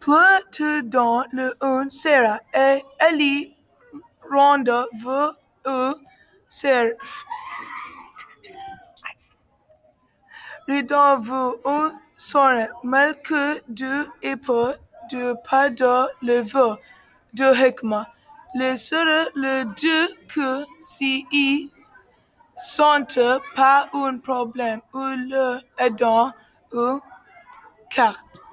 que dans le un sera et Ali ronde veut ser. Redon veut un sonne mal que de épée de pas de le veut de hikma. Le sera le deux que si y sont pas un problème ou le est dans un carte.